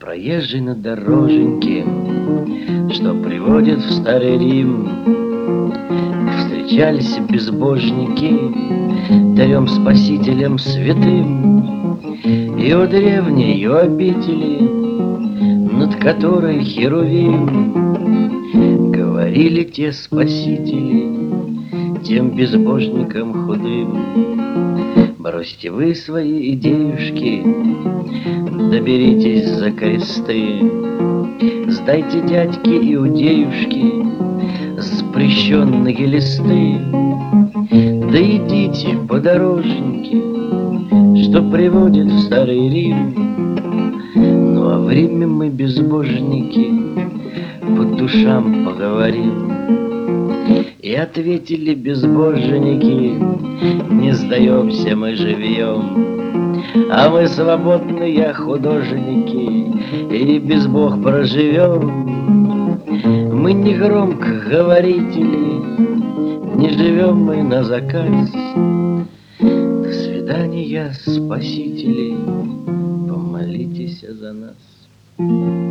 Проезжий на дороженьке, что приводит в Старый Рим, встречались безбожники царем спасителем святым. И у древней у обители, над которой Херувим, говорили те спасители тем безбожникам худым: бросьте вы свои идеюшки, доберитесь за кресты, сдайте, дядьки иудеюшки, запрещенные листы, да идите по дороженьке, что приводит в Старый Рим. Ну а в Риме мы, безбожники, по душам поговорим. И ответили безбожники: не сдаемся мы живьем, а мы свободные художники, и без Бог проживем. Мы не громкоговорители, не живем мы на заказ. До свидания, спасители, помолитесь за нас.